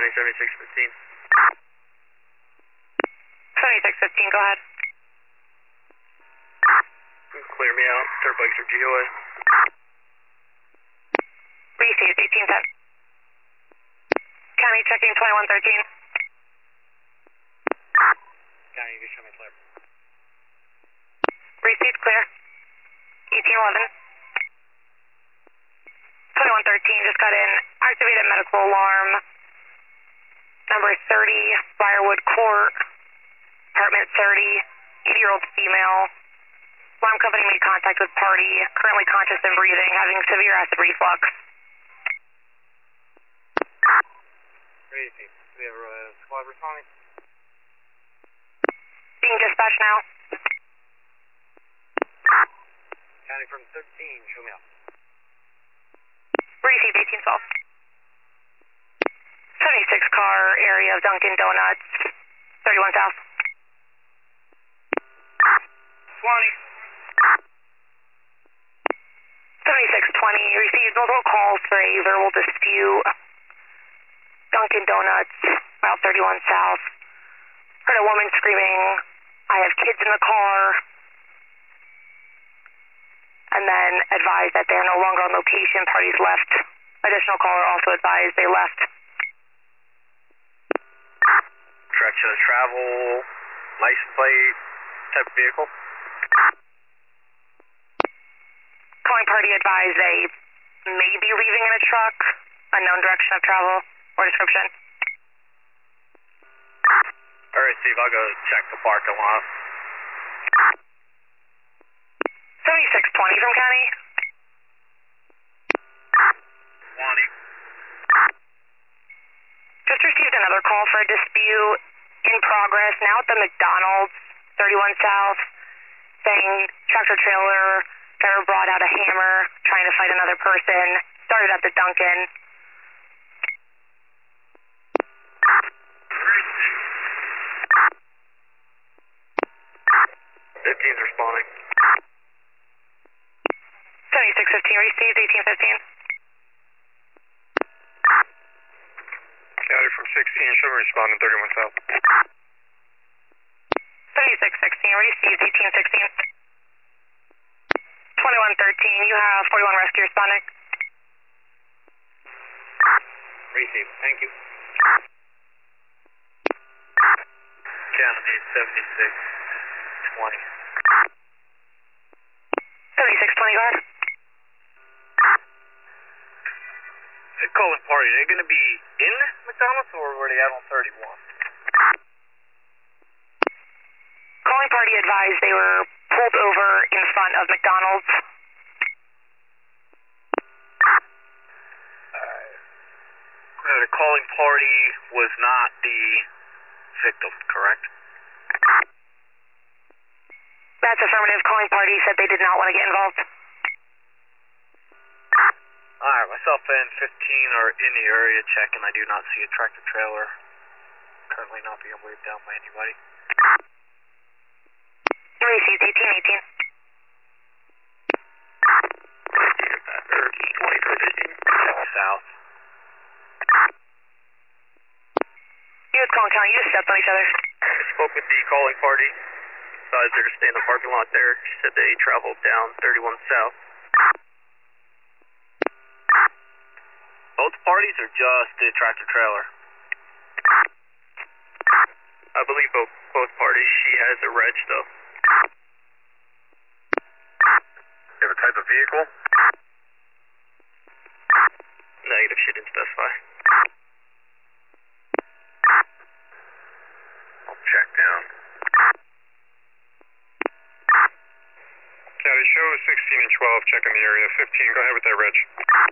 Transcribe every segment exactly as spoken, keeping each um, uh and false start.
County seventy-six fifteen. seventy-six fifteen, go ahead. Clear me out. Dirt bikes are G O A. Received, eighteen ten. County checking twenty-one thirteen. County, just show me clear. Received, clear. eighteen eleven. twenty-one thirteen just got in. Activated medical alarm. Number thirty, Briarwood Court. Apartment thirty, eighty-year-old female. Alarm company made contact with party. Currently conscious and breathing, having severe acid reflux. Crazy. We have a uh, squad responding. Being dispatched now. County from thirteen, show me out. Received, eighteen twelve. seventy-six car area of Dunkin' Donuts, thirty-one South. twenty. seventy-six twenty, received multiple calls for a verbal dispute. Dunkin' Donuts, Route thirty-one South. Heard a woman screaming, "I have kids in the car." And then advised that they are no longer on location. Parties left. Additional caller also advised they left. Direction of travel, license plate, type of vehicle. Calling party advised they may be leaving in a truck. Unknown direction of travel or description. Alright, Steve, I'll go check the parking lot. seventy-six twenty from County. twenty. Just received another call for a dispute in progress now at the McDonald's, thirty-one South, saying tractor trailer driver brought out a hammer trying to fight another person. Started at the Dunkin'. fifteen's responding. seventy-six fifteen received, eighteen fifteen. County from sixteen, show me responding, thirty-one South. seventy-six sixteen received, eighteen sixteen. twenty-one thirteen, you have forty-one rescue responding. Received, thank you. County seventy-six twenty. seventy-six twenty, go ahead. Hey, calling party, are they going to be in McDonald's or were they out on thirty-one? Calling party advised they were pulled over in front of McDonald's. Uh, the calling party was not the victim, correct? That's affirmative. Calling party said they did not want to get involved. Alright, myself and fifteen are in the area checking. I do not see a tractor trailer currently not being waved down by anybody. Received, eighteen eighteen. South. You was calling County, you just stepped on each other. I spoke with the calling party. Advised her to stay in the parking lot there. She said they traveled down thirty-one South. Both parties or just the tractor trailer? I believe both, both parties. She has a reg though. You have a type of vehicle? Negative, she didn't specify. I'll check down. County, show sixteen and twelve, checking the area. fifteen, go ahead with that reg.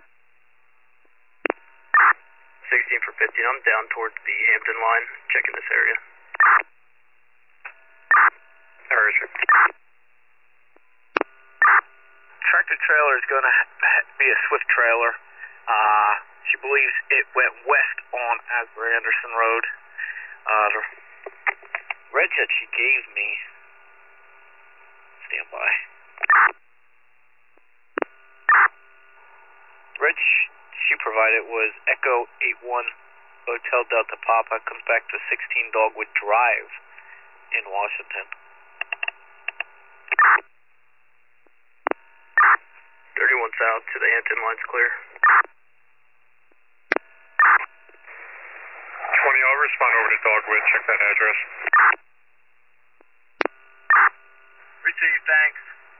sixteen for fifteen, I'm down towards the Hampton line, checking this area. Where is it? Tractor trailer is going to be a Swift trailer. Uh, she believes it went west on Asbury Anderson Road. Uh, the reg that she gave me, stand by. The reg she provided was Echo eight one Hotel Delta Papa comes back to sixteen Dogwood Drive in Washington. thirty-one South to the Hampton line's clear. twenty, I'll respond over to Dogwood, check that address. Receive, thanks.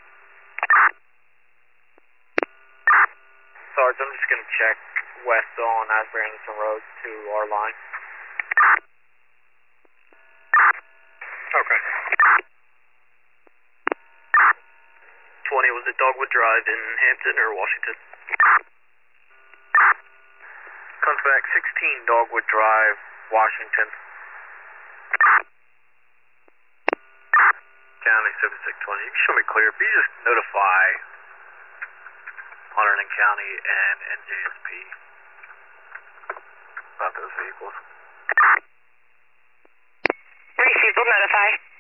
Sarge, I'm just going to check west on Asbury Anderson Road to our line. Okay. twenty, was it Dogwood Drive in Hampton or Washington? Comes back sixteen Dogwood Drive, Washington. County seventy-six twenty. You can show me clear. If you just notify Hunterdon County and N J S P about those vehicles. Received, will notify.